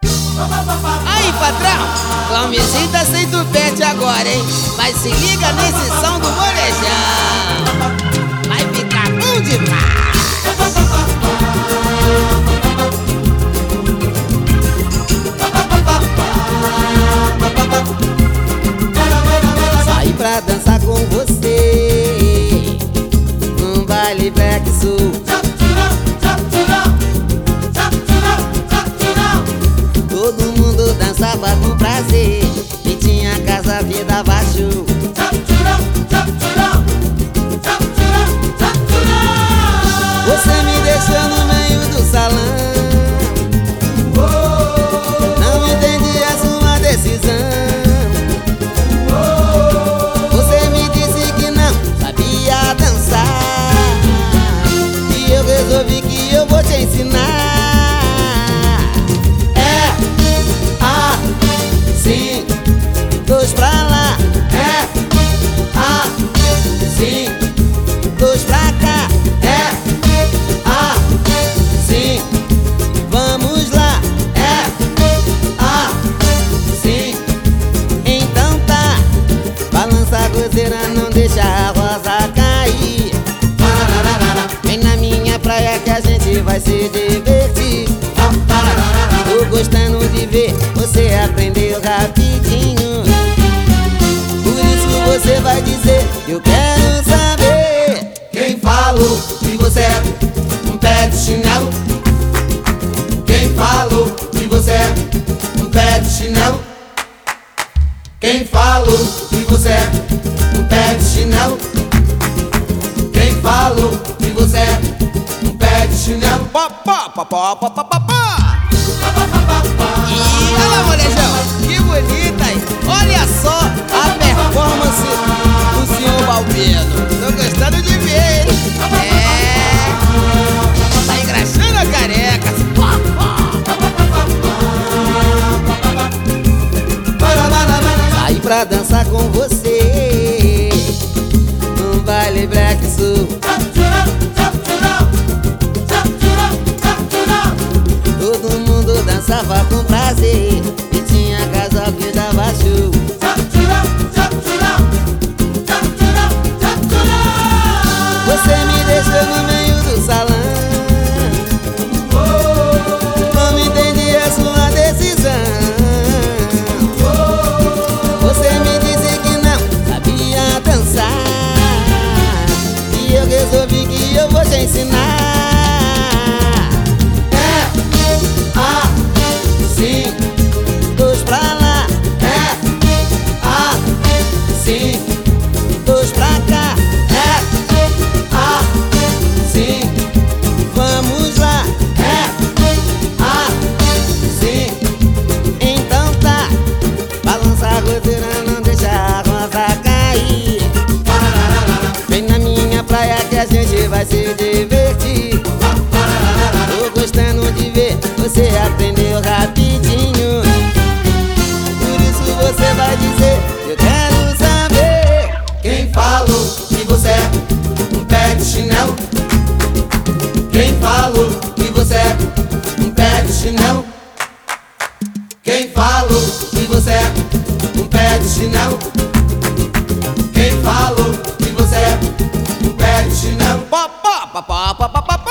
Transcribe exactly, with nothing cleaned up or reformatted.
Aí, patrão, camisinha sem tupete agora, hein? Mas se liga nesse som do molejão, vai ficar bom demais. Saí pra dançar com você num baile Black Soul. Todo mundo dançava com prazer e tinha casa, vida baixo. Você me deixou no meio do salão, não entendi a sua decisão. Você me disse que não sabia dançar e eu resolvi que eu vou te ensinar. Sim, dois pra lá, é, ah, sim, dois pra cá, é, ah, sim, vamos lá, é, ah, sim, então tá, balança a gozeira, não deixa a rosa cair. Vem na minha praia que a gente vai se divertir. Tô gostando de ver você aprendeu rapidinho. Por isso você vai dizer, eu quero saber. Quem falou que você é um pé de chinelo? Quem falou que você é um pé de chinelo? Quem falou que você é um pé de chinelo? Quem falou que você é um pé de chinelo? Pá, pá, pá, pá, pá, pá, pá, pá. E olha lá, molejão, que bonita aí. Olha só a performance do senhor Balbino. Tô gostando de ver, hein? É, tá engraxando a careca. Saí pra dançar com você num baile Black Soul. Todo mundo dançava com prazer e tinha casal que dava show. Você me deixou no meio do salão, não entendi a sua decisão. Você me disse que não sabia dançar e eu resolvi que eu vou te ensinar. Sim, Dois pra lá, é, ah, sim, dois pra cá, é, ah, sim, vamos lá, é, ah, sim, então tá, balança a gozeira, não deixa a rosa cair. Vem na minha praia que a gente vai se divertir. Tô gostando de ver você aprendeu rapidinho. Por isso você vai dizer, eu quero saber. Quem falou que você é um pé de chinelo? Quem falou que você é um pé de chinelo? Quem falou que você é um pé de chinelo? Quem falou que você é um pé de chinelo? Pá, pá, pá, pá, pá, pá, pá.